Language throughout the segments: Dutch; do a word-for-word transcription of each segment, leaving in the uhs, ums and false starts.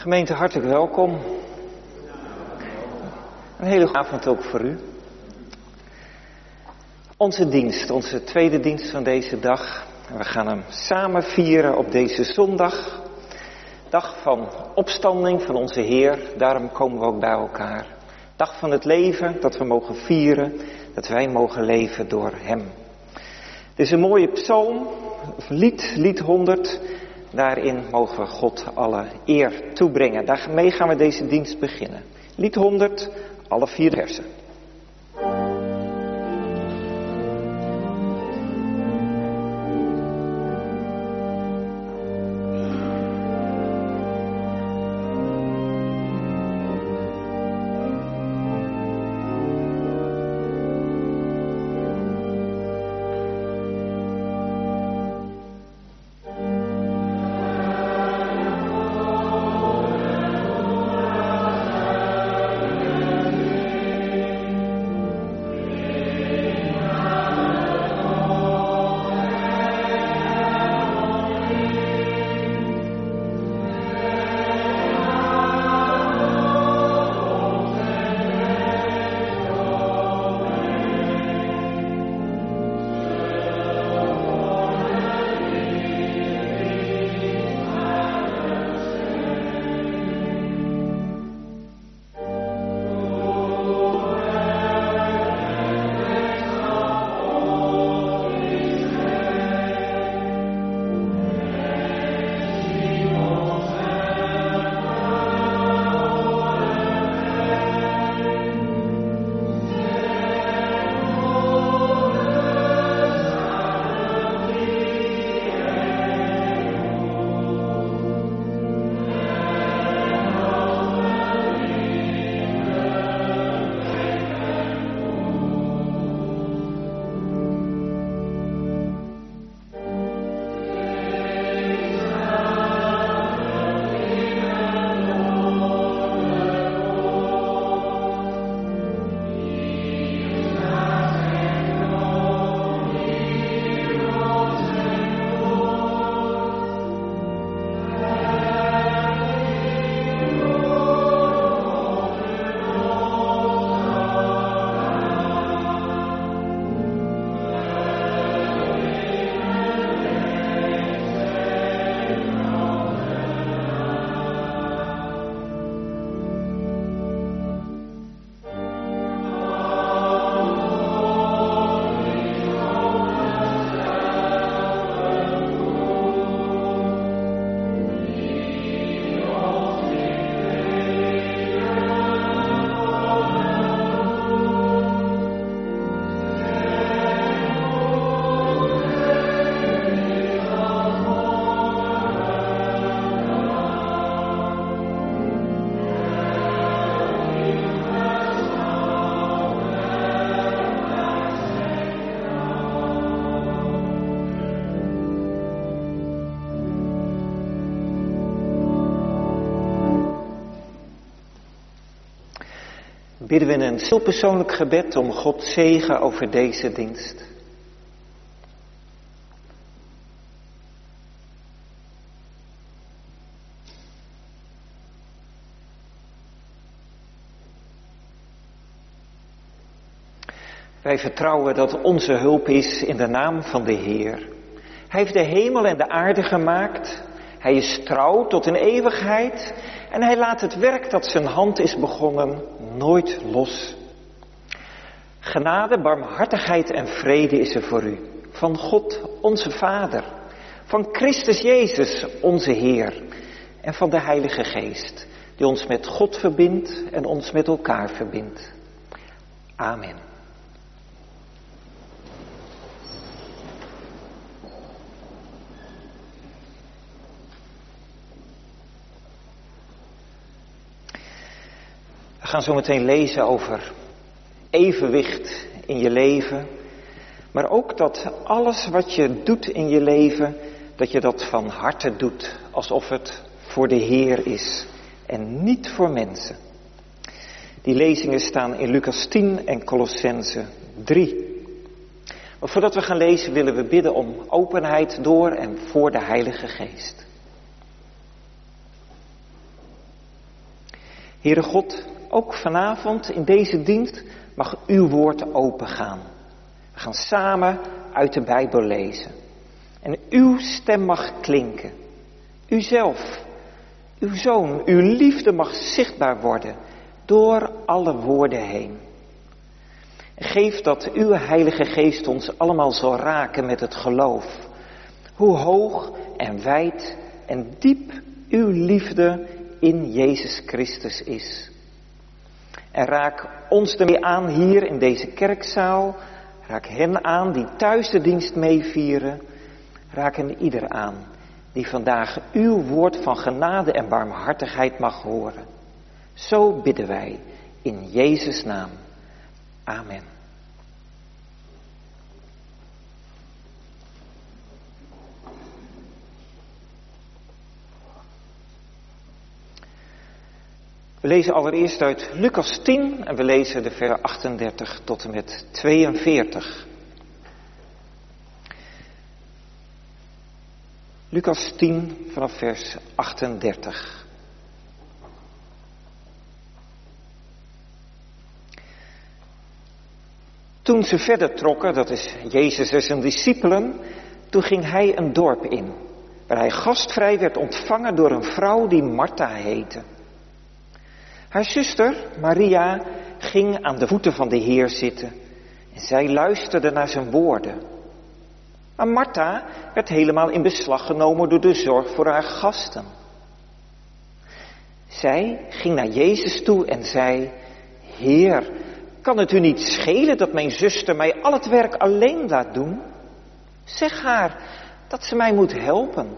Gemeente, hartelijk welkom. Een hele goede avond ook voor u. Onze dienst, onze tweede dienst van deze dag. We gaan hem samen vieren op deze zondag. Dag van opstanding van onze Heer. Daarom komen we ook bij elkaar. Dag van het leven, dat we mogen vieren. Dat wij mogen leven door Hem. Het is een mooie psalm, of lied, lied honderd. Daarin mogen we God alle eer toebrengen. Daarmee gaan we deze dienst beginnen. Lied honderd, alle vier versen. Bidden we een stil persoonlijk gebed om Gods zegen over deze dienst. Wij vertrouwen dat onze hulp is in de naam van de Heer. Hij heeft de hemel en de aarde gemaakt. Hij is trouw tot in eeuwigheid. En hij laat het werk dat zijn hand is begonnen nooit los. Genade, barmhartigheid en vrede is er voor u. Van God, onze Vader. Van Christus Jezus, onze Heer. En van de Heilige Geest, die ons met God verbindt en ons met elkaar verbindt. Amen. We gaan zo meteen lezen over evenwicht in je leven. Maar ook dat alles wat je doet in je leven, dat je dat van harte doet. Alsof het voor de Heer is en niet voor mensen. Die lezingen staan in Lucas tien en Colossenzen drie. Maar voordat we gaan lezen willen we bidden om openheid door en voor de Heilige Geest. Heere God, ook vanavond in deze dienst mag uw woord opengaan. We gaan samen uit de Bijbel lezen. En uw stem mag klinken. Uzelf, uw zoon, uw liefde mag zichtbaar worden door alle woorden heen. Geef dat uw Heilige Geest ons allemaal zal raken met het geloof. Hoe hoog en wijd en diep uw liefde in Jezus Christus is. En raak ons ermee aan hier in deze kerkzaal. Raak hen aan die thuis de dienst meevieren. Raak hen ieder aan die vandaag uw woord van genade en barmhartigheid mag horen. Zo bidden wij in Jezus' naam. Amen. We lezen allereerst uit Lucas tien en we lezen de versen achtendertig tot en met tweeënveertig. Lucas tien vanaf vers achtendertig. Toen ze verder trokken, dat is Jezus en zijn discipelen, toen ging hij een dorp in, waar hij gastvrij werd ontvangen door een vrouw die Martha heette. Haar zuster, Maria, ging aan de voeten van de Heer zitten en zij luisterde naar zijn woorden. Maar Martha werd helemaal in beslag genomen door de zorg voor haar gasten. Zij ging naar Jezus toe en zei, Heer, kan het u niet schelen dat mijn zuster mij al het werk alleen laat doen? Zeg haar dat ze mij moet helpen.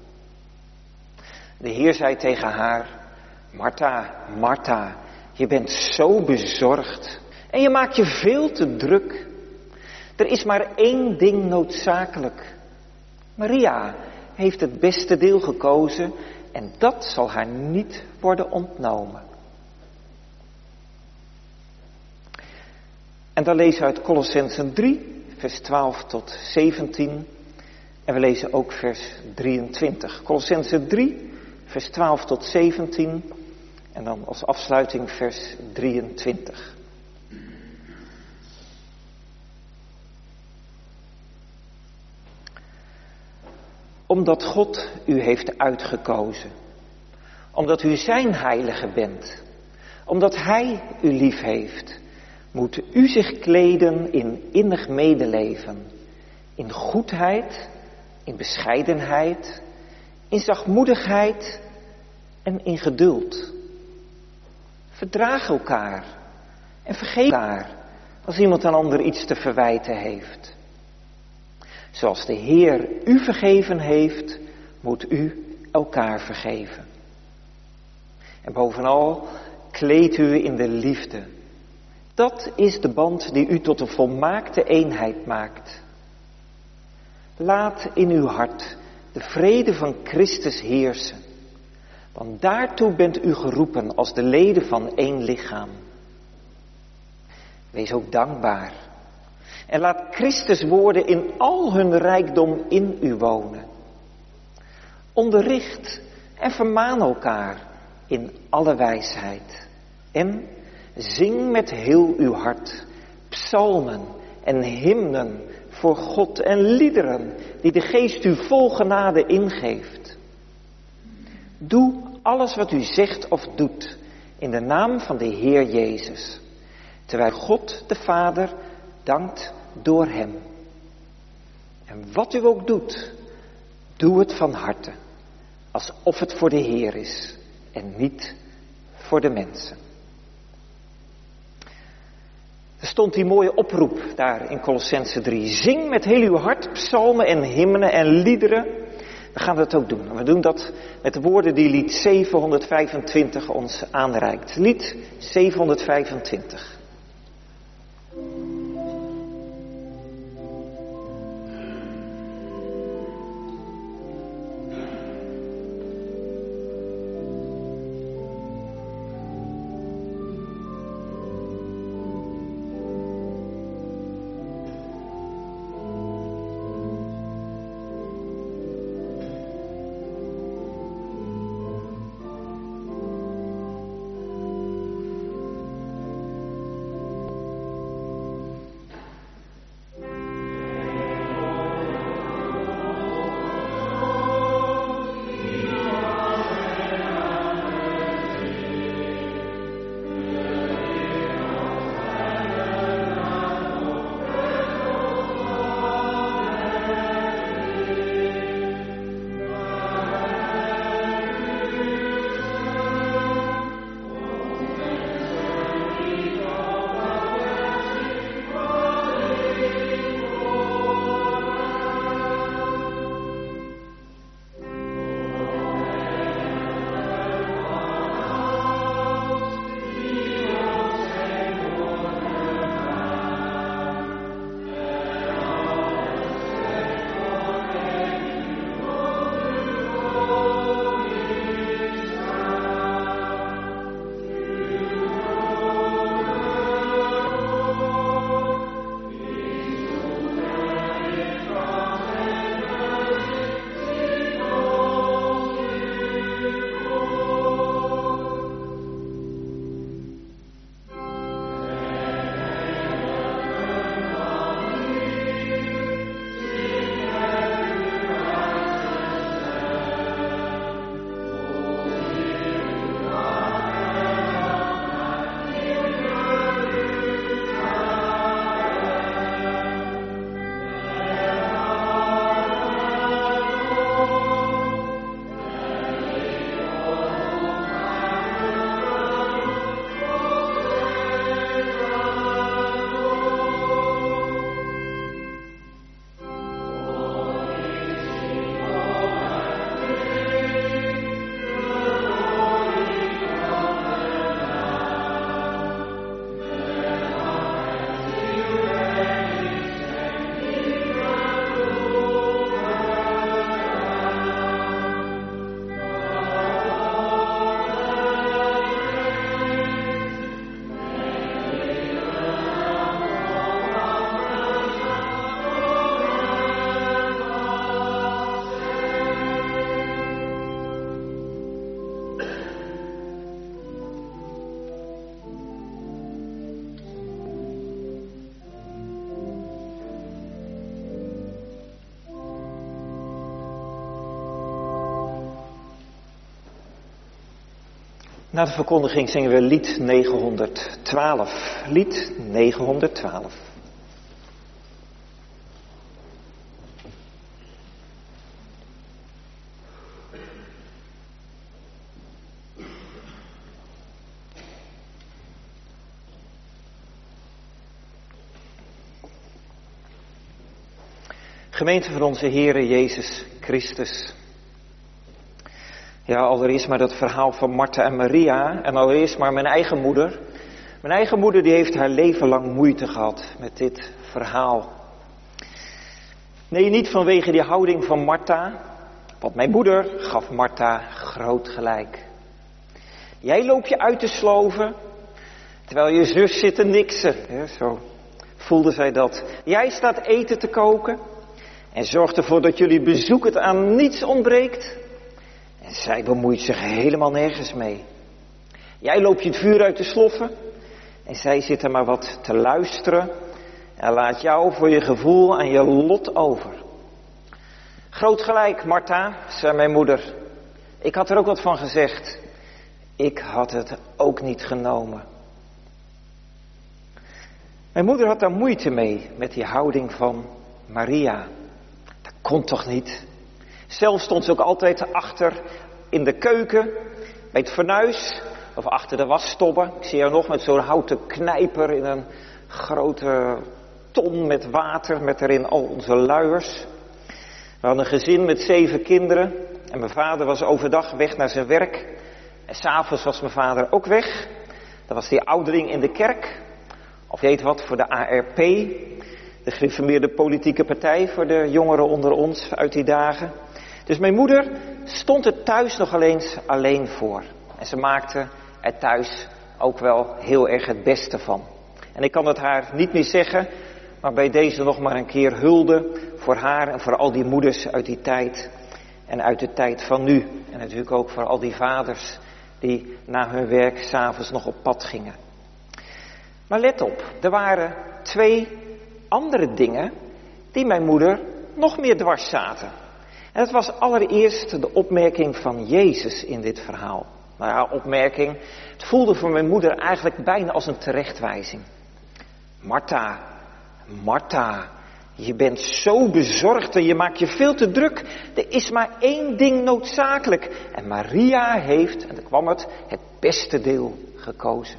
De Heer zei tegen haar, Martha, Martha, je bent zo bezorgd en je maakt je veel te druk. Er is maar één ding noodzakelijk. Maria heeft het beste deel gekozen en dat zal haar niet worden ontnomen. En dan lezen we uit Kolossenzen drie, vers twaalf tot zeventien. En we lezen ook vers drieëntwintig. Kolossenzen drie, vers twaalf tot zeventien. En dan als afsluiting vers drieëntwintig. Omdat God u heeft uitgekozen. Omdat u zijn heilige bent. Omdat hij u lief heeft. Moet u zich kleden in innig medeleven. In goedheid, in bescheidenheid, in zachtmoedigheid en in geduld. Verdraag elkaar en vergeef elkaar als iemand een ander iets te verwijten heeft. Zoals de Heer u vergeven heeft, moet u elkaar vergeven. En bovenal, kleed u in de liefde. Dat is de band die u tot een volmaakte eenheid maakt. Laat in uw hart de vrede van Christus heersen. Want daartoe bent u geroepen als de leden van één lichaam. Wees ook dankbaar. En laat Christus woorden in al hun rijkdom in u wonen. Onderricht en vermaan elkaar in alle wijsheid. En zing met heel uw hart psalmen en hymnen voor God en liederen die de Geest u vol genade ingeeft. Doe alles wat u zegt of doet in de naam van de Heer Jezus, terwijl God de Vader dankt door hem. En wat u ook doet, doe het van harte, alsof het voor de Heer is en niet voor de mensen. Er stond die mooie oproep daar in Kolossenzen drie. Zing met heel uw hart psalmen en hymnen en liederen. We gaan dat ook doen. We doen dat met de woorden die lied zevenhonderdvijfentwintig ons aanreikt. Lied zevenhonderdvijfentwintig. Na de verkondiging zingen we lied negenhonderdtwaalf. Lied negenhonderdtwaalf. Gemeente van onze Heere Jezus Christus. Ja, allereerst maar dat verhaal van Martha en Maria. En allereerst maar mijn eigen moeder. Mijn eigen moeder die heeft haar leven lang moeite gehad met dit verhaal. Nee, niet vanwege die houding van Martha. Want mijn moeder gaf Martha groot gelijk. Jij loopt je uit te sloven, terwijl je zus zit te niksen. Ja, zo voelde zij dat. Jij staat eten te koken. En zorgt ervoor dat jullie bezoek het aan niets ontbreekt. En zij bemoeit zich helemaal nergens mee. Jij loopt je het vuur uit te sloffen. En zij zit er maar wat te luisteren. En laat jou voor je gevoel aan je lot over. Groot gelijk, Martha, zei mijn moeder. Ik had er ook wat van gezegd. Ik had het ook niet genomen. Mijn moeder had daar moeite mee met die houding van Maria. Kon toch niet? Zelf stond ze ook altijd achter in de keuken, bij het fornuis of achter de wasstobben. Ik zie haar nog met zo'n houten knijper in een grote ton met water, met erin al onze luiers. We hadden een gezin met zeven kinderen en mijn vader was overdag weg naar zijn werk. En 's avonds was mijn vader ook weg. Dat was die ouderling in de kerk, of je weet wat, voor de A R P... De gereformeerde politieke partij voor de jongeren onder ons uit die dagen. Dus mijn moeder stond er thuis nog eens alleen voor. En ze maakte er thuis ook wel heel erg het beste van. En ik kan het haar niet meer zeggen, maar bij deze nog maar een keer hulde voor haar en voor al die moeders uit die tijd. En uit de tijd van nu. En natuurlijk ook voor al die vaders die na hun werk 's avonds nog op pad gingen. Maar let op, er waren twee andere dingen die mijn moeder nog meer dwars zaten. En dat was allereerst de opmerking van Jezus in dit verhaal. Nou ja, opmerking, het voelde voor mijn moeder eigenlijk bijna als een terechtwijzing. Martha, Martha, je bent zo bezorgd en je maakt je veel te druk. Er is maar één ding noodzakelijk. En Maria heeft, en dan kwam het, het beste deel gekozen.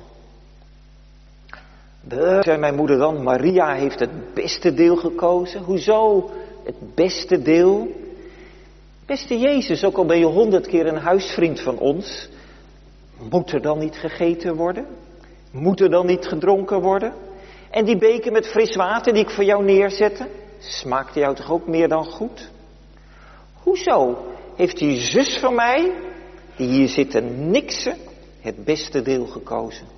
De, zei mijn moeder dan, Maria heeft het beste deel gekozen. Hoezo het beste deel? Beste Jezus, ook al ben je honderd keer een huisvriend van ons, moet er dan niet gegeten worden? Moet er dan niet gedronken worden? En die beker met fris water die ik voor jou neerzette, smaakte jou toch ook meer dan goed? Hoezo heeft die zus van mij, die hier zit te niksen, het beste deel gekozen?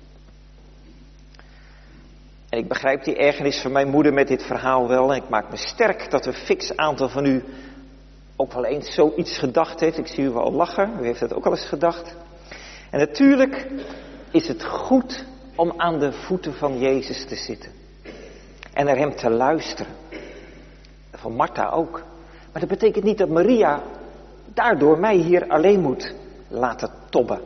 En ik begrijp die ergernis van mijn moeder met dit verhaal wel. En ik maak me sterk dat een fix aantal van u ook wel eens zoiets gedacht heeft. Ik zie u wel lachen, u heeft het ook al eens gedacht. En natuurlijk is het goed om aan de voeten van Jezus te zitten. En naar hem te luisteren. Van Martha ook. Maar dat betekent niet dat Maria daardoor mij hier alleen moet laten tobben.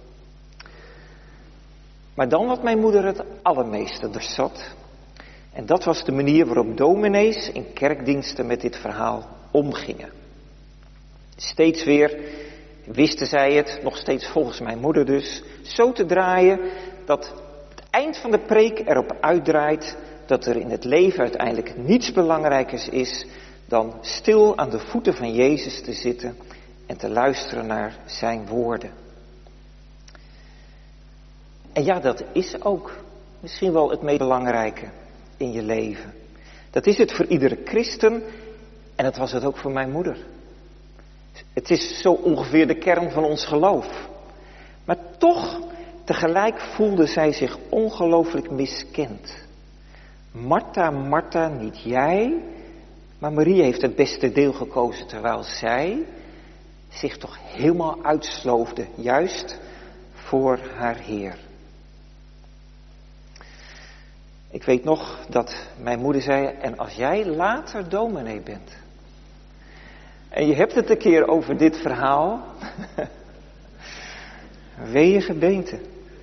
Maar dan wat mijn moeder het allermeeste er zat. En dat was de manier waarop dominees in kerkdiensten met dit verhaal omgingen. Steeds weer wisten zij het, nog steeds volgens mijn moeder dus, zo te draaien dat het eind van de preek erop uitdraait dat er in het leven uiteindelijk niets belangrijkers is dan stil aan de voeten van Jezus te zitten en te luisteren naar zijn woorden. En ja, dat is ook misschien wel het meest belangrijke in je leven. Dat is het voor iedere christen en dat was het ook voor mijn moeder. Het is zo ongeveer de kern van ons geloof. Maar toch, tegelijk voelde zij zich ongelooflijk miskend. Martha, Martha, niet jij, maar Maria heeft het beste deel gekozen, terwijl zij zich toch helemaal uitsloofde, juist voor haar Heer. Ik weet nog dat mijn moeder zei, en als jij later dominee bent, en je hebt het een keer over dit verhaal, Wee gebeente.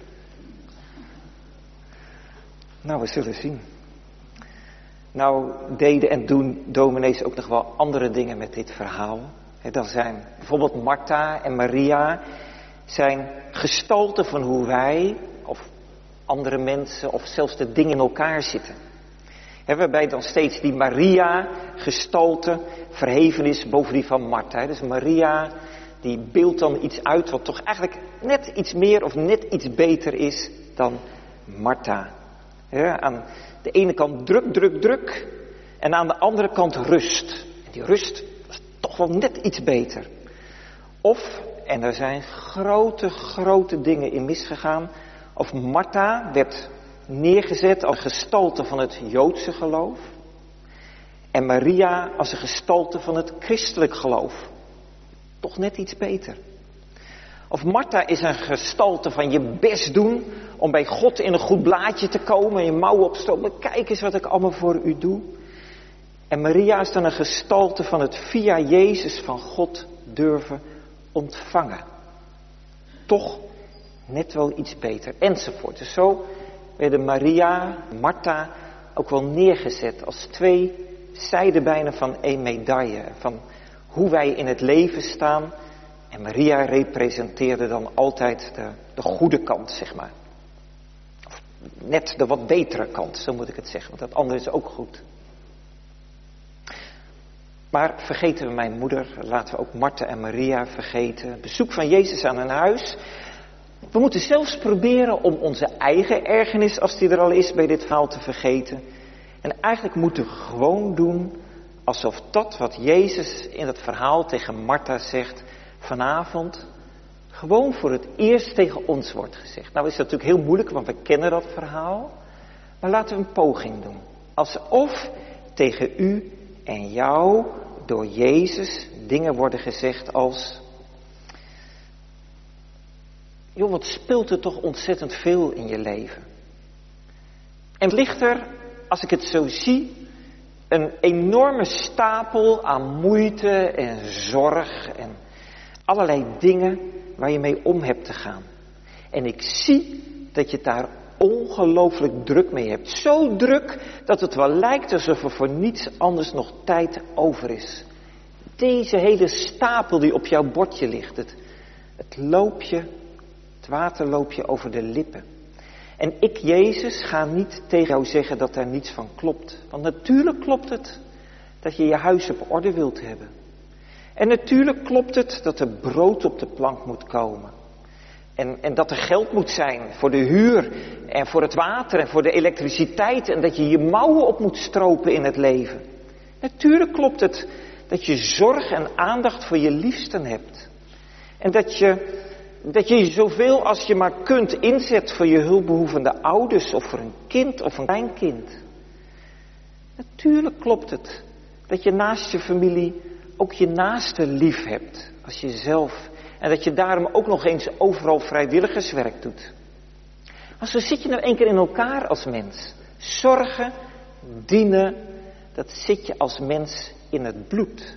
Nou, we zullen zien. Nou deden en doen dominees ook nog wel andere dingen met dit verhaal. He, dan zijn bijvoorbeeld Martha en Maria zijn gestalten van hoe wij of andere mensen of zelfs de dingen in elkaar zitten. He, waarbij dan steeds die Maria gestalte verheven is boven die van Martha. He, dus Maria die beeldt dan iets uit wat toch eigenlijk net iets meer of net iets beter is dan Martha. He, aan de ene kant druk, druk, druk. En aan de andere kant rust. En die rust was toch wel net iets beter. Of, en er zijn grote, grote dingen in misgegaan. Of Martha werd neergezet als gestalte van het Joodse geloof. En Maria als een gestalte van het christelijk geloof. Toch net iets beter. Of Martha is een gestalte van je best doen om bij God in een goed blaadje te komen en je mouwen opstoken. Kijk eens wat ik allemaal voor u doe. En Maria is dan een gestalte van het via Jezus van God durven ontvangen. Toch net wel iets beter. Enzovoort. Dus zo werden Maria en Martha ook wel neergezet als twee zijdenbijnen van één medaille. Van hoe wij in het leven staan. En Maria representeerde dan altijd de, de goede kant, zeg maar. Of net de wat betere kant, zo moet ik het zeggen. Want dat andere is ook goed. Maar vergeten we mijn moeder, laten we ook Martha en Maria vergeten. Bezoek van Jezus aan een huis. We moeten zelfs proberen om onze eigen ergernis, als die er al is, bij dit verhaal te vergeten. En eigenlijk moeten we gewoon doen alsof dat wat Jezus in het verhaal tegen Martha zegt, vanavond gewoon voor het eerst tegen ons wordt gezegd. Nou is dat natuurlijk heel moeilijk, want we kennen dat verhaal. Maar laten we een poging doen. Alsof tegen u en jou door Jezus dingen worden gezegd als, joh, wat speelt er toch ontzettend veel in je leven. En ligt er, als ik het zo zie, een enorme stapel aan moeite en zorg en allerlei dingen waar je mee om hebt te gaan. En ik zie dat je het daar ongelooflijk druk mee hebt. Zo druk dat het wel lijkt alsof er voor niets anders nog tijd over is. Deze hele stapel die op jouw bordje ligt. Het, het loopje, het water loopt je over de lippen. En ik, Jezus, ga niet tegen jou zeggen dat daar niets van klopt. Want natuurlijk klopt het dat je je huis op orde wilt hebben. En natuurlijk klopt het dat er brood op de plank moet komen. En, en dat er geld moet zijn voor de huur en voor het water en voor de elektriciteit. En dat je je mouwen op moet stropen in het leven. Natuurlijk klopt het dat je zorg en aandacht voor je liefsten hebt. En dat je, dat je je zoveel als je maar kunt inzet voor je hulpbehoevende ouders of voor een kind of een kleinkind. Natuurlijk klopt het dat je naast je familie ook je naaste lief hebt als jezelf. En dat je daarom ook nog eens overal vrijwilligerswerk doet. Maar zo zit je nou één keer in elkaar als mens. Zorgen, dienen, dat zit je als mens in het bloed.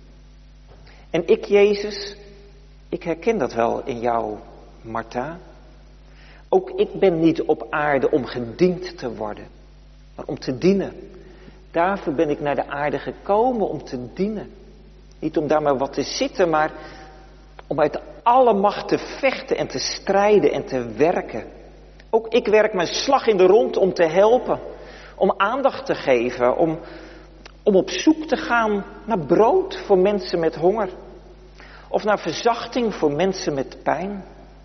En ik, Jezus, ik herken dat wel in jou, Martha. Ook ik ben niet op aarde om gediend te worden, maar om te dienen. Daarvoor ben ik naar de aarde gekomen om te dienen. Niet om daar maar wat te zitten, maar om uit alle macht te vechten en te strijden en te werken. Ook ik werk mijn slag in de rond om te helpen. Om aandacht te geven. Om, om op zoek te gaan naar brood voor mensen met honger. Of naar verzachting voor mensen met pijn.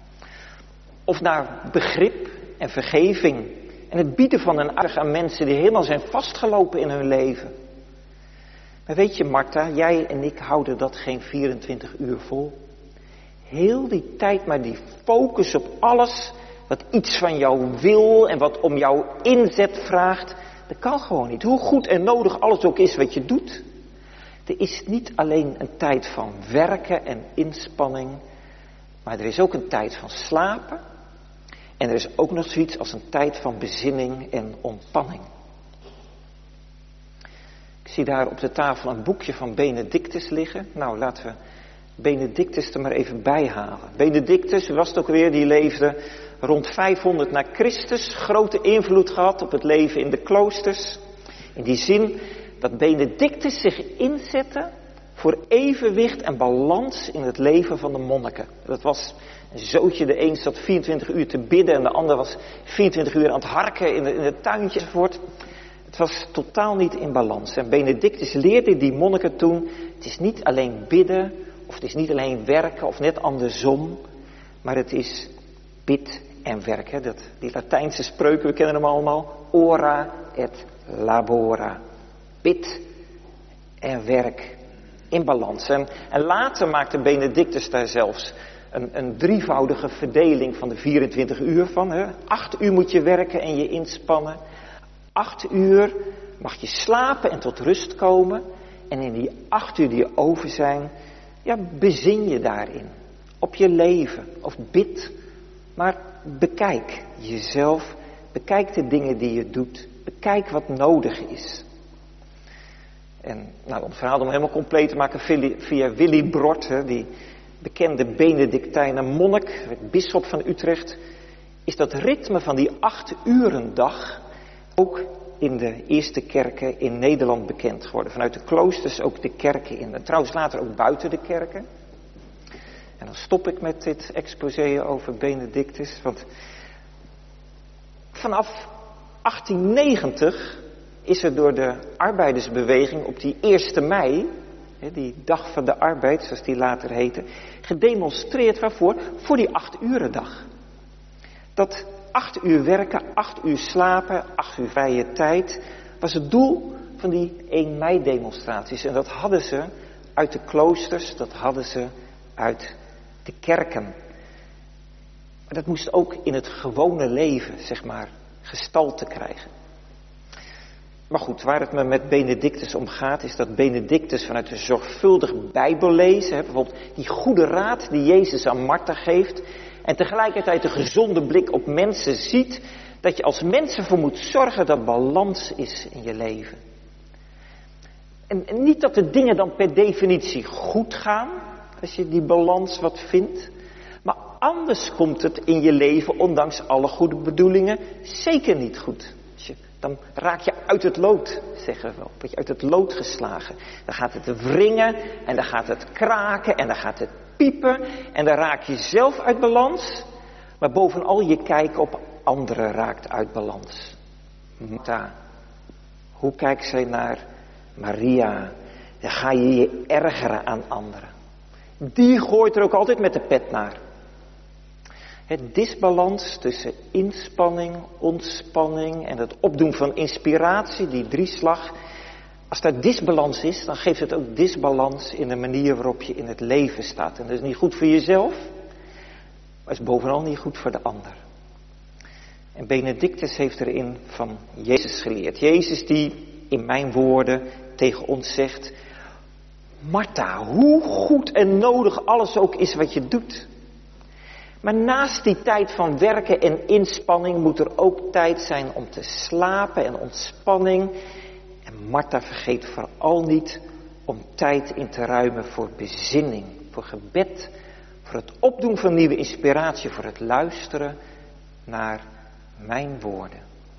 Of naar begrip en vergeving. En het bieden van een arg aan mensen die helemaal zijn vastgelopen in hun leven. Maar weet je, Martha, jij en ik houden dat geen vierentwintig uur vol. Heel die tijd maar die focus op alles wat iets van jou wil en wat om jouw inzet vraagt. Dat kan gewoon niet. Hoe goed en nodig alles ook is wat je doet. Er is niet alleen een tijd van werken en inspanning. Maar er is ook een tijd van slapen. En er is ook nog zoiets als een tijd van bezinning en ontspanning. Ik zie daar op de tafel een boekje van Benedictus liggen. Nou, laten we Benedictus er maar even bij halen. Benedictus, u was het ook weer, die leefde rond vijfhonderd na Christus. Grote invloed gehad op het leven in de kloosters. In die zin dat Benedictus zich inzette voor evenwicht en balans in het leven van de monniken. Dat was een zootje, de een zat vierentwintig uur te bidden en de ander was vierentwintig uur aan het harken in, de, in het tuintje enzovoort. Het was totaal niet in balans. En Benedictus leerde die monniken toen, het is niet alleen bidden, of het is niet alleen werken, of net andersom, maar het is bid en werken. Dat, die Latijnse spreuken, we kennen hem allemaal, ora et labora. Bid en werk in balans. En, en later maakte Benedictus daar zelfs een, een drievoudige verdeling van de vierentwintig uur van. Hè. Acht uur moet je werken en je inspannen. Acht uur mag je slapen en tot rust komen. En in die acht uur die over zijn, ja, bezin je daarin. Op je leven. Of bid. Maar bekijk jezelf. Bekijk de dingen die je doet. Bekijk wat nodig is. En nou, om het verhaal om helemaal compleet te maken via Willy Brort, hè, die bekende Benedictijner monnik, bisschop van Utrecht, is dat ritme van die acht uren dag ook in de eerste kerken in Nederland bekend geworden. Vanuit de kloosters ook de kerken in. En trouwens later ook buiten de kerken. En dan stop ik met dit exposé over Benedictus. Want vanaf achttien negentig is er door de arbeidersbeweging op die eerste mei, die dag van de arbeid, zoals die later heette, gedemonstreerd waarvoor? Voor die acht uren dag. Dat acht uur werken, acht uur slapen, acht uur vrije tijd, was het doel van die één mei demonstraties. En dat hadden ze uit de kloosters, dat hadden ze uit de kerken. Maar dat moest ook in het gewone leven, zeg maar, gestalte krijgen. Maar goed, waar het me met Benedictus om gaat, is dat Benedictus vanuit een zorgvuldig bijbellezen, hè, bijvoorbeeld die goede raad die Jezus aan Martha geeft, en tegelijkertijd een gezonde blik op mensen ziet, dat je als mens ervoor moet zorgen dat balans is in je leven. En, en niet dat de dingen dan per definitie goed gaan, als je die balans wat vindt, maar anders komt het in je leven, ondanks alle goede bedoelingen, zeker niet goed. Dan raak je uit het lood, zeggen we wel. Word je uit het lood geslagen. Dan gaat het wringen en dan gaat het kraken en dan gaat het piepen. En dan raak je zelf uit balans. Maar bovenal je kijk op anderen raakt uit balans. Martha, hoe kijkt zij naar Maria? Dan ga je je ergeren aan anderen. Die gooit er ook altijd met de pet naar. Het disbalans tussen inspanning, ontspanning en het opdoen van inspiratie, die drieslag. Als daar disbalans is, dan geeft het ook disbalans in de manier waarop je in het leven staat. En dat is niet goed voor jezelf, maar is bovenal niet goed voor de ander. En Benedictus heeft erin van Jezus geleerd. Jezus die in mijn woorden tegen ons zegt: Martha, hoe goed en nodig alles ook is wat je doet. Maar naast die tijd van werken en inspanning moet er ook tijd zijn om te slapen en ontspanning. En Martha vergeet vooral niet om tijd in te ruimen voor bezinning, voor gebed, voor het opdoen van nieuwe inspiratie, voor het luisteren naar mijn woorden.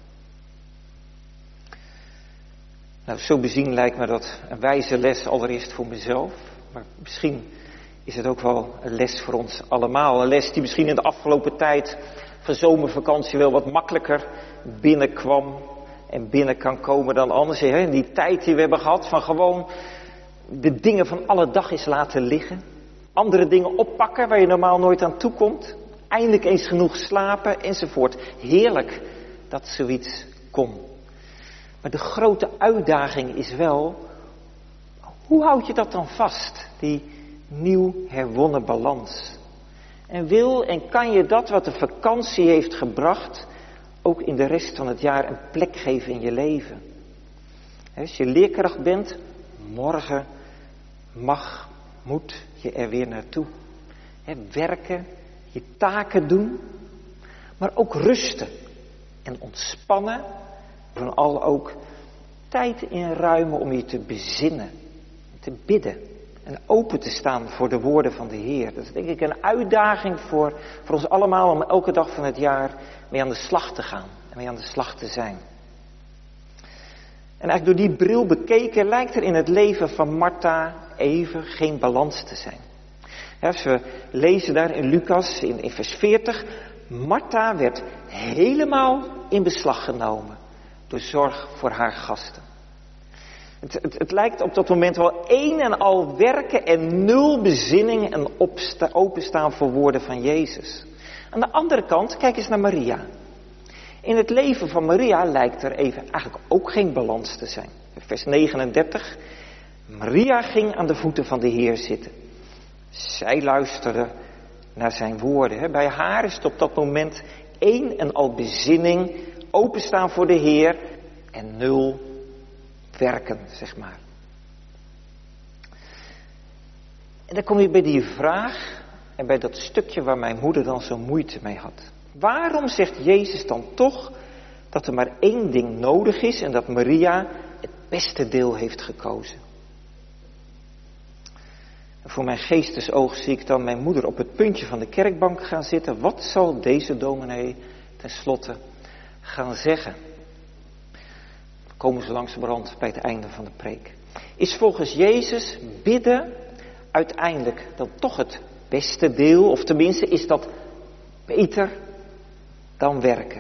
Nou, zo bezien lijkt me dat een wijze les allereerst voor mezelf, maar misschien is het ook wel een les voor ons allemaal. Een les die misschien in de afgelopen tijd van zomervakantie wel wat makkelijker binnenkwam en binnen kan komen dan anders. Hè? Die tijd die we hebben gehad van gewoon de dingen van alle dag eens laten liggen. Andere dingen oppakken waar je normaal nooit aan toe komt. Eindelijk eens genoeg slapen enzovoort. Heerlijk dat zoiets kon. Maar de grote uitdaging is wel, hoe houd je dat dan vast? Die nieuw herwonnen balans. En wil en kan je dat wat de vakantie heeft gebracht ook in de rest van het jaar een plek geven in je leven? Als je leerkracht bent, morgen mag, moet je er weer naartoe. He, werken, je taken doen, maar ook rusten en ontspannen. Vooral ook tijd inruimen om je te bezinnen, te bidden. En open te staan voor de woorden van de Heer. Dat is denk ik een uitdaging voor, voor ons allemaal om elke dag van het jaar mee aan de slag te gaan. En mee aan de slag te zijn. En eigenlijk door die bril bekeken lijkt er in het leven van Martha even geen balans te zijn. Ja, als we lezen daar in Lucas in, in vers veertig. Martha werd helemaal in beslag genomen door zorg voor haar gasten. Het, het, het lijkt op dat moment wel een en al werken en nul bezinning en opsta, openstaan voor woorden van Jezus. Aan de andere kant, kijk eens naar Maria. In het leven van Maria lijkt er even eigenlijk ook geen balans te zijn. Vers negenendertig. Maria ging aan de voeten van de Heer zitten. Zij luisterde naar zijn woorden. Bij haar is het op dat moment één en al bezinning, openstaan voor de Heer en nul werken, zeg maar. En dan kom je bij die vraag en bij dat stukje waar mijn moeder dan zo moeite mee had. Waarom zegt Jezus dan toch dat er maar één ding nodig is en dat Maria het beste deel heeft gekozen? En voor mijn geestesoog zie ik dan mijn moeder op het puntje van de kerkbank gaan zitten. Wat zal deze dominee tenslotte gaan zeggen? Dan komen ze langzamerhand bij het einde van de preek. Is volgens Jezus bidden uiteindelijk dan toch het beste deel? Of tenminste is dat beter dan werken?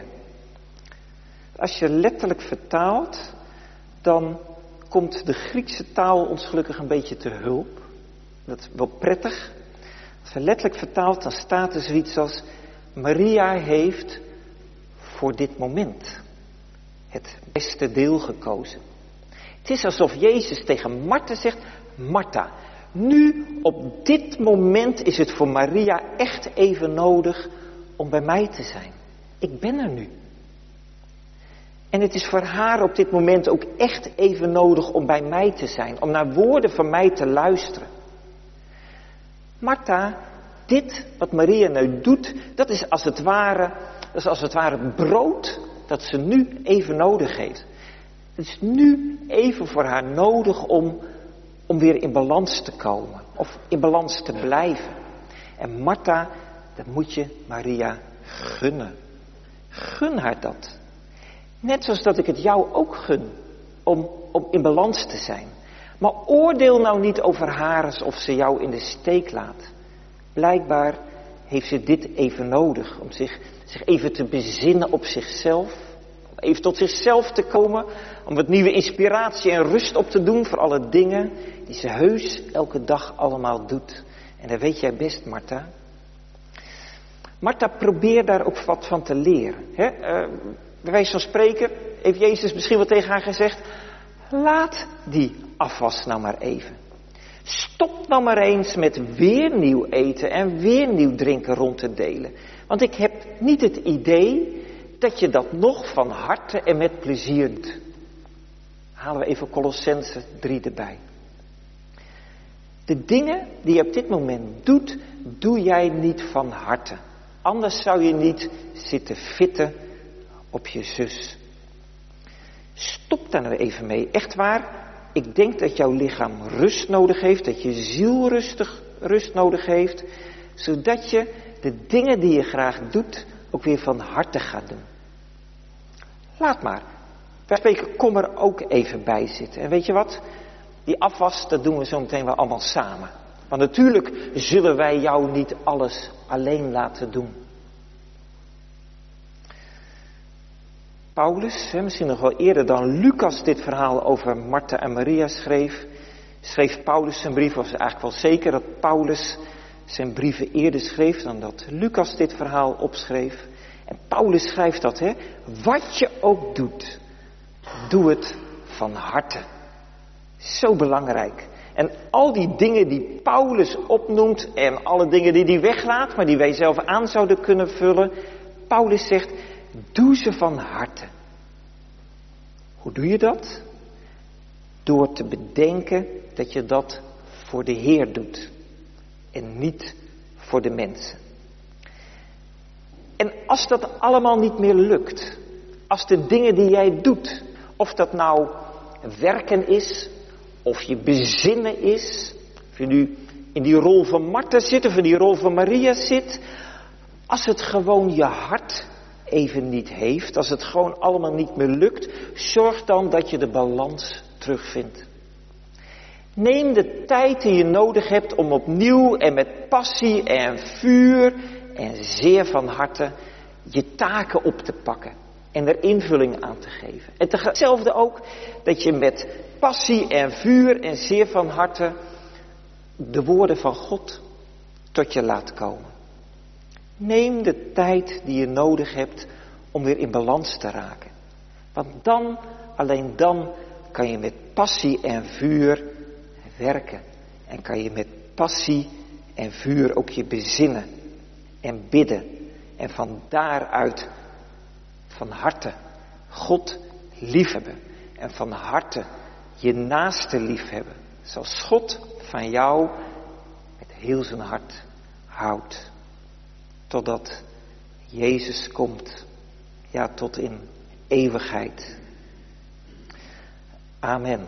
Als je letterlijk vertaalt, dan komt de Griekse taal ons gelukkig een beetje te hulp. Dat is wel prettig. Als je letterlijk vertaalt, dan staat er zoiets als: Maria heeft voor dit moment het beste deel gekozen. Het is alsof Jezus tegen Martha zegt: Martha, nu op dit moment is het voor Maria echt even nodig om bij mij te zijn. Ik ben er nu. En het is voor haar op dit moment ook echt even nodig om bij mij te zijn. Om naar woorden van mij te luisteren. Martha, dit wat Maria nu doet, dat is als het ware, dat is als het ware brood dat ze nu even nodig heeft. Het is nu even voor haar nodig om, om weer in balans te komen. Of in balans te blijven. En Martha, dat moet je Maria gunnen. Gun haar dat. Net zoals dat ik het jou ook gun om, om in balans te zijn. Maar oordeel nou niet over haar alsof ze jou in de steek laat. Blijkbaar heeft ze dit even nodig om zich, zich even te bezinnen op zichzelf. Om even tot zichzelf te komen. Om wat nieuwe inspiratie en rust op te doen voor alle dingen die ze heus elke dag allemaal doet. En dat weet jij best, Martha. Martha, probeer daar ook wat van te leren. Hè? Uh, bij wijze van spreken heeft Jezus misschien wel tegen haar gezegd: laat die afwas nou maar even. Stop nou maar eens met weer nieuw eten en weer nieuw drinken rond te delen. Want ik heb niet het idee dat je dat nog van harte en met plezier doet. Halen we even Kolossenzen drie erbij. De dingen die je op dit moment doet, doe jij niet van harte. Anders zou je niet zitten vitten op je zus. Stop daar nou even mee. Echt waar, ik denk dat jouw lichaam rust nodig heeft, dat je ziel rustig, rust nodig heeft, zodat je de dingen die je graag doet ook weer van harte gaat doen. Laat maar. Wij spreken, kom er ook even bij zitten. En weet je wat? Die afwas, dat doen we zo meteen wel allemaal samen. Want natuurlijk zullen wij jou niet alles alleen laten doen. Paulus, misschien nog wel eerder dan Lucas dit verhaal over Martha en Maria schreef, schreef Paulus zijn brief, was eigenlijk wel zeker dat Paulus zijn brieven eerder schreef dan dat Lucas dit verhaal opschreef. En Paulus schrijft dat, hè, wat je ook doet, doe het van harte. Zo belangrijk. En al die dingen die Paulus opnoemt en alle dingen die hij weglaat, maar die wij zelf aan zouden kunnen vullen, Paulus zegt: doe ze van harte. Hoe doe je dat? Door te bedenken dat je dat voor de Heer doet. En niet voor de mensen. En als dat allemaal niet meer lukt. Als de dingen die jij doet. Of dat nou werken is. Of je bezinnen is. Of je nu in die rol van Martha zit of in die rol van Maria zit. Als het gewoon je hart even niet heeft, als het gewoon allemaal niet meer lukt, zorg dan dat je de balans terugvindt. Neem de tijd die je nodig hebt om opnieuw en met passie en vuur en zeer van harte je taken op te pakken en er invulling aan te geven. En hetzelfde ook dat je met passie en vuur en zeer van harte de woorden van God tot je laat komen. Neem de tijd die je nodig hebt om weer in balans te raken. Want dan, alleen dan, kan je met passie en vuur werken. En kan je met passie en vuur ook je bezinnen en bidden. En van daaruit van harte God liefhebben. En van harte je naaste liefhebben. Zoals God van jou met heel zijn hart houdt. Totdat Jezus komt. Ja, tot in eeuwigheid. Amen.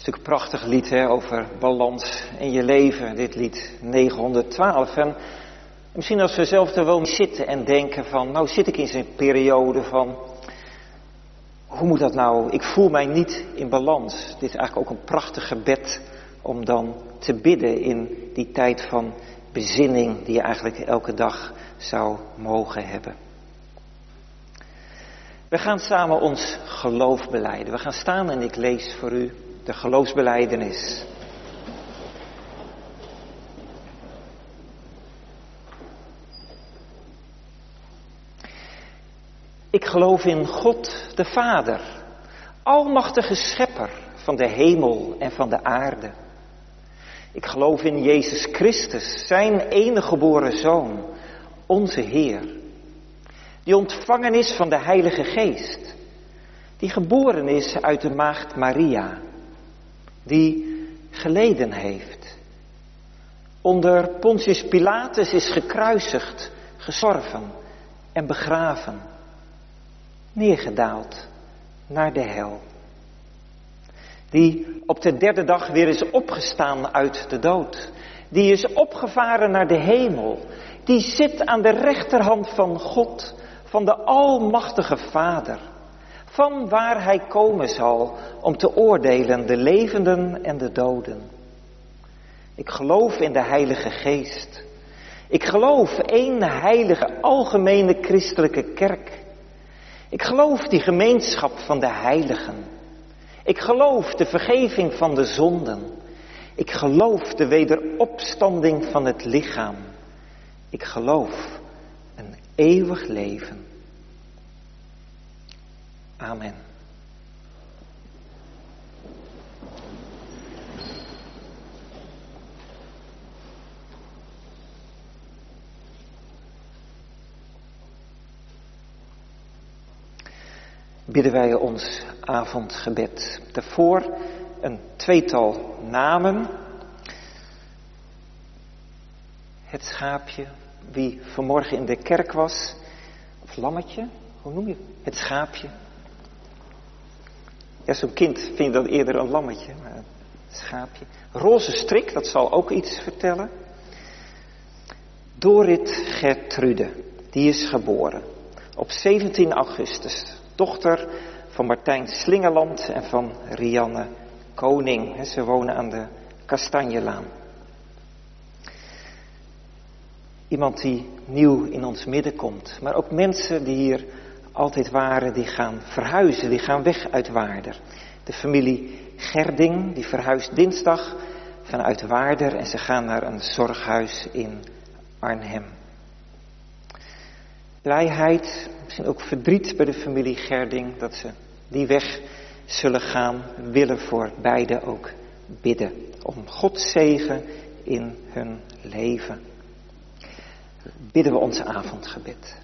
natuurlijk een prachtig lied hè, over balans in je leven, dit lied negenhonderdtwaalf. En misschien als we zelf er wel zitten en denken van, nou zit ik in zo'n periode van, hoe moet dat nou? Ik voel mij niet in balans. Dit is eigenlijk ook een prachtig gebed om dan te bidden in die tijd van bezinning die je eigenlijk elke dag zou mogen hebben. We gaan samen ons geloof belijden. We gaan staan en ik lees voor u de geloofsbelijdenis. Ik geloof in God de Vader, almachtige schepper van de hemel en van de aarde. Ik geloof in Jezus Christus, zijn enige geboren Zoon, onze Heer. Die ontvangen is van de Heilige Geest. Die geboren is uit de maagd Maria. Die geleden heeft. Onder Pontius Pilatus is gekruisigd, gestorven en begraven. Neergedaald naar de hel. Die op de derde dag weer is opgestaan uit de dood. Die is opgevaren naar de hemel. Die zit aan de rechterhand van God, van de almachtige Vader. Van waar hij komen zal om te oordelen de levenden en de doden. Ik geloof in de Heilige Geest. Ik geloof één heilige algemene christelijke kerk. Ik geloof die gemeenschap van de heiligen. Ik geloof de vergeving van de zonden. Ik geloof de wederopstanding van het lichaam. Ik geloof een eeuwig leven. Amen. Bidden wij ons avondgebed. Daarvoor een tweetal namen. Het schaapje, wie vanmorgen in de kerk was. Of lammetje, hoe noem je het? Het schaapje. Ja, zo'n kind vindt dat eerder een lammetje. Maar het schaapje. Roze strik, dat zal ook iets vertellen. Dorit Gertrude, die is geboren op zeventien augustus. Dochter van Martijn Slingerland en van Rianne Koning. Ze wonen aan de Kastanjelaan. Iemand die nieuw in ons midden komt. Maar ook mensen die hier altijd waren, die gaan verhuizen. Die gaan weg uit Waarder. De familie Gerding, die verhuist dinsdag vanuit Waarder. En ze gaan naar een zorghuis in Arnhem. Blijheid, misschien ook verdriet bij de familie Gerding, dat ze die weg zullen gaan, willen voor beide ook bidden. Om Gods zegen in hun leven. Bidden we ons avondgebed.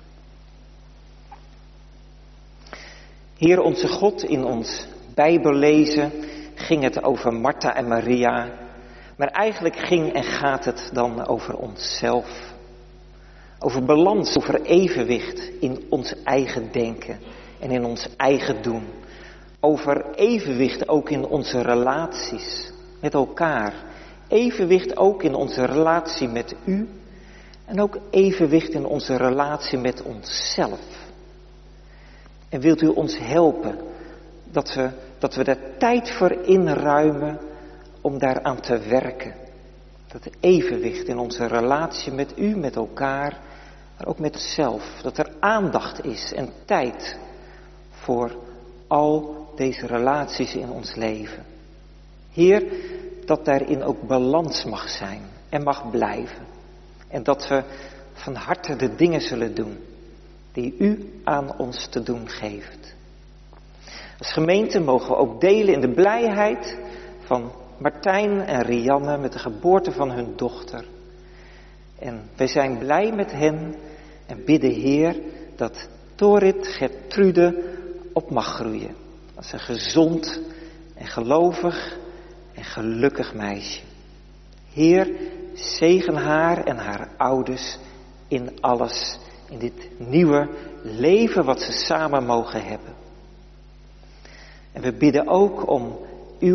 Heer onze God, in ons Bijbellezen ging het over Martha en Maria. Maar eigenlijk ging en gaat het dan over onszelf. Over balans, over evenwicht in ons eigen denken en in ons eigen doen. Over evenwicht ook in onze relaties met elkaar. Evenwicht ook in onze relatie met u. En ook evenwicht in onze relatie met onszelf. En wilt u ons helpen dat we, dat we daar tijd voor inruimen om daaraan te werken. Dat evenwicht in onze relatie met u, met elkaar, maar ook met onszelf. Dat er aandacht is en tijd voor al deze relaties in ons leven. Heer, dat daarin ook balans mag zijn en mag blijven. En dat we van harte de dingen zullen doen die u aan ons te doen geeft. Als gemeente mogen we ook delen in de blijheid van Martijn en Rianne met de geboorte van hun dochter. En wij zijn blij met hen en bidden Heer dat Dorit Gertrude op mag groeien. Als een gezond en gelovig en gelukkig meisje. Heer, zegen haar en haar ouders in alles, in dit nieuwe leven wat ze samen mogen hebben. En we bidden ook om uw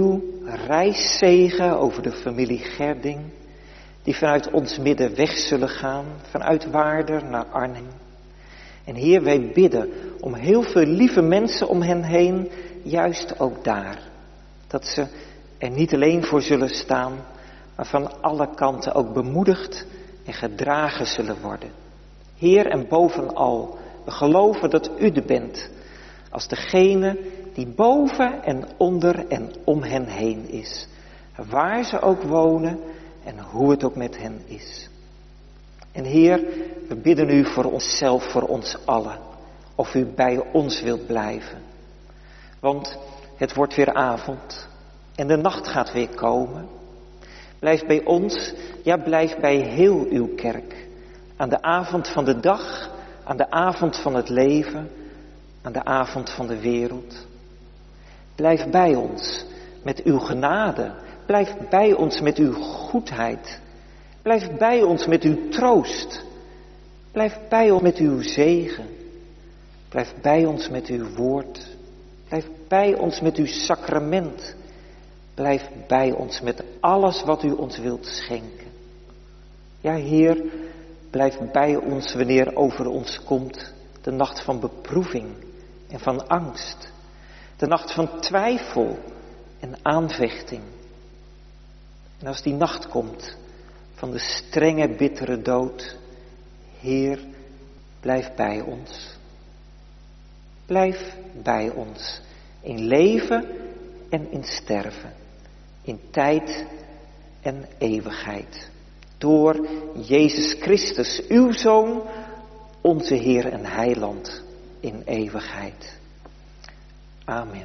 reiszegen over de familie Gerding, die vanuit ons midden weg zullen gaan, vanuit Waarder naar Arnhem. En Heer, wij bidden om heel veel lieve mensen om hen heen, juist ook daar. Dat ze er niet alleen voor zullen staan, maar van alle kanten ook bemoedigd en gedragen zullen worden. Heer, en bovenal, we geloven dat U er bent, als degene die boven en onder en om hen heen is. Waar ze ook wonen en hoe het ook met hen is. En Heer, we bidden U voor onszelf, voor ons allen, of U bij ons wilt blijven. Want het wordt weer avond en de nacht gaat weer komen. Blijf bij ons, ja blijf bij heel Uw kerk. Aan de avond van de dag, aan de avond van het leven, aan de avond van de wereld. Blijf bij ons met Uw genade. Blijf bij ons met Uw goedheid. Blijf bij ons met Uw troost. Blijf bij ons met Uw zegen. Blijf bij ons met Uw woord. Blijf bij ons met Uw sacrament. Blijf bij ons met alles wat U ons wilt schenken. Ja, Heer, blijf bij ons wanneer over ons komt de nacht van beproeving en van angst. De nacht van twijfel en aanvechting. En als die nacht komt van de strenge, bittere dood, Heer, blijf bij ons. Blijf bij ons in leven en in sterven, in tijd en eeuwigheid. Door Jezus Christus, uw Zoon, onze Heer en Heiland in eeuwigheid. Amen.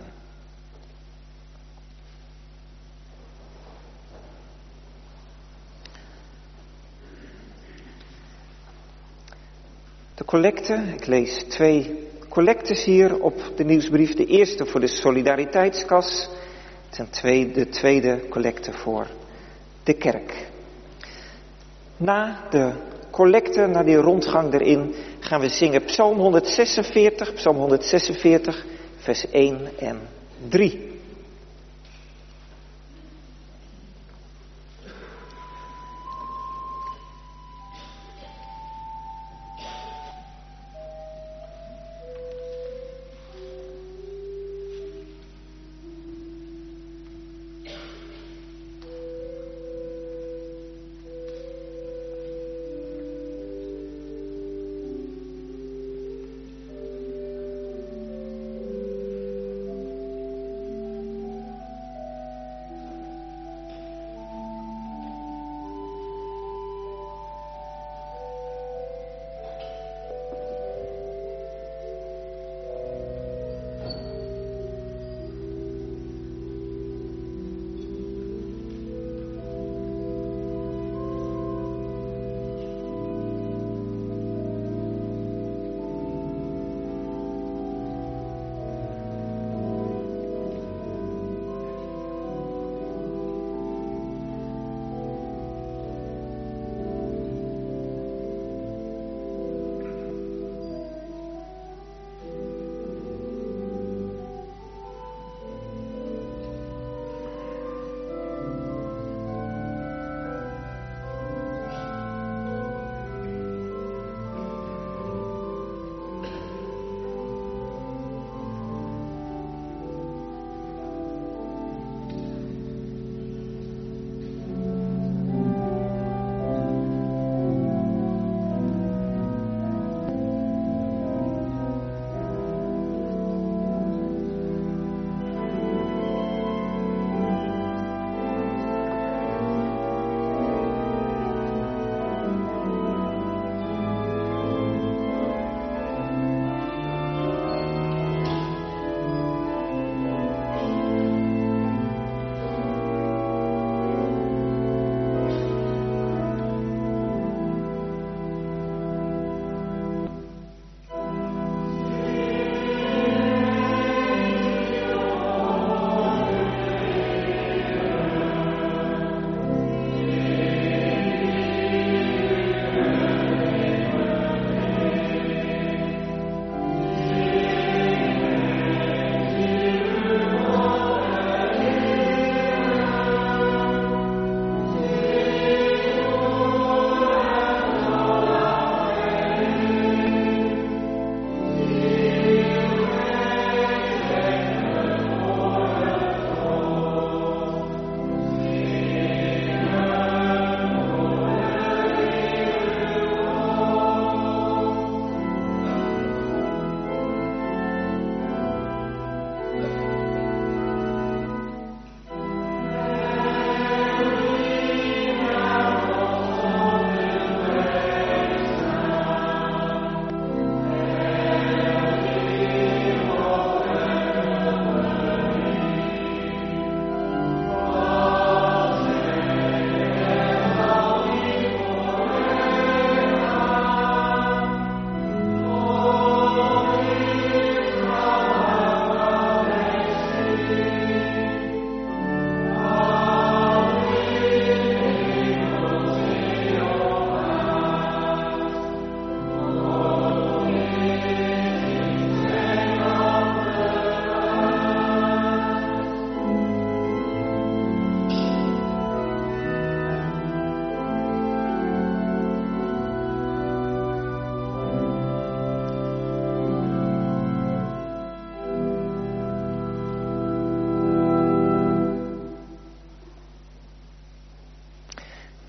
De collecte, ik lees twee collectes hier op de nieuwsbrief. De eerste voor de solidariteitskas, ten tweede, de tweede collecte voor de kerk. Na de collecte, na die rondgang erin, gaan we zingen Psalm honderdzesenveertig, Psalm honderdzesenveertig, vers één en drie.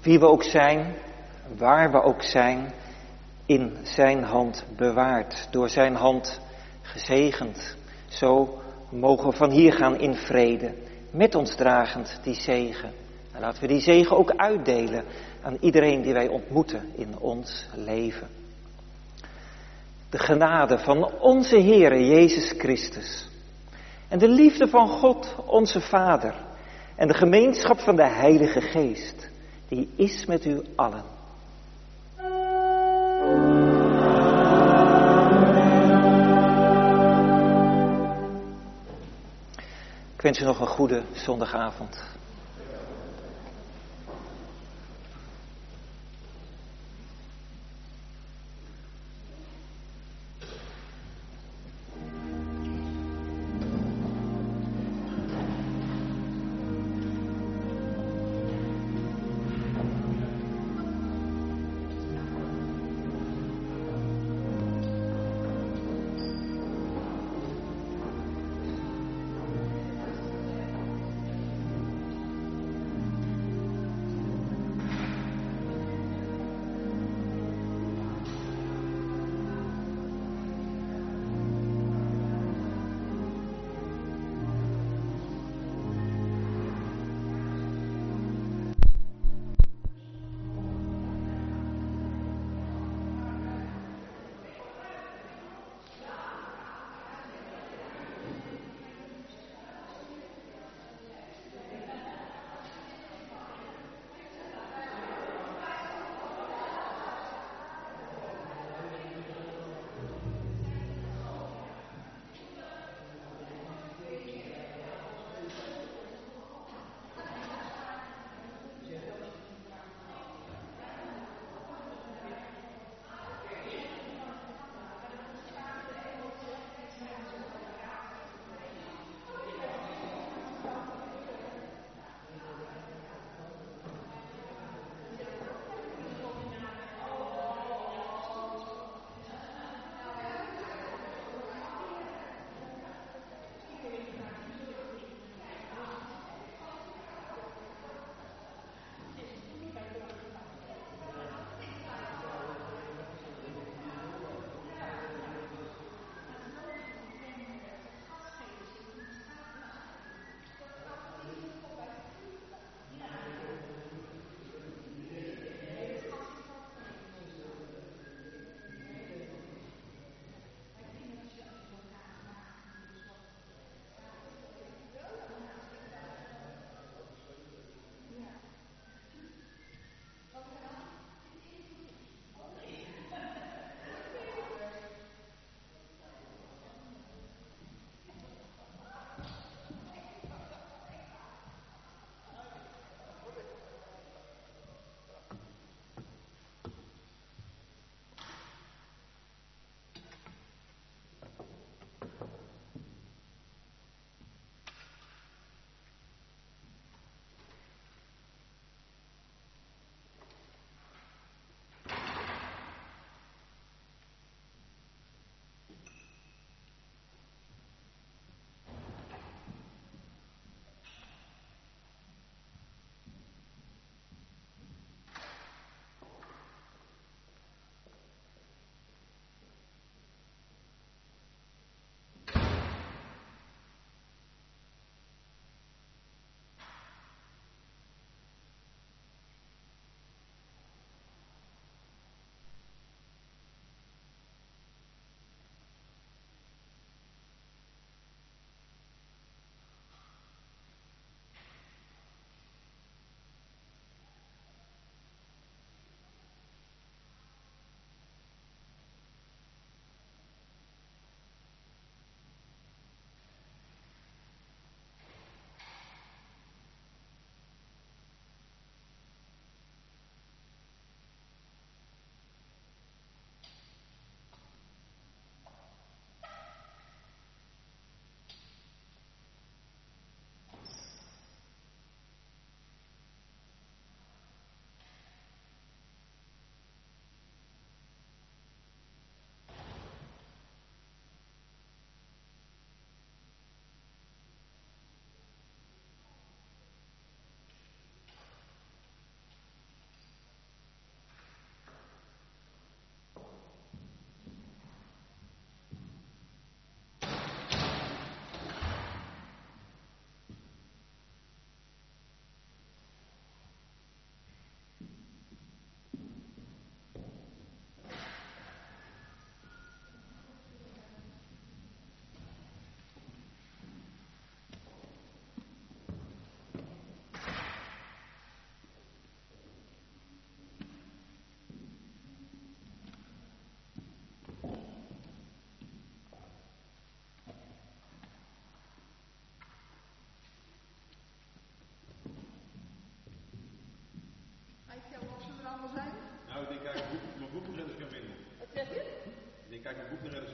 Wie we ook zijn, waar we ook zijn, in zijn hand bewaard, door zijn hand gezegend. Zo mogen we van hier gaan in vrede, met ons dragend die zegen. En laten we die zegen ook uitdelen aan iedereen die wij ontmoeten in ons leven. De genade van onze Heere Jezus Christus en de liefde van God, onze Vader, en de gemeenschap van de Heilige Geest, die is met u allen. Ik wens u nog een goede zondagavond. moet weer naar de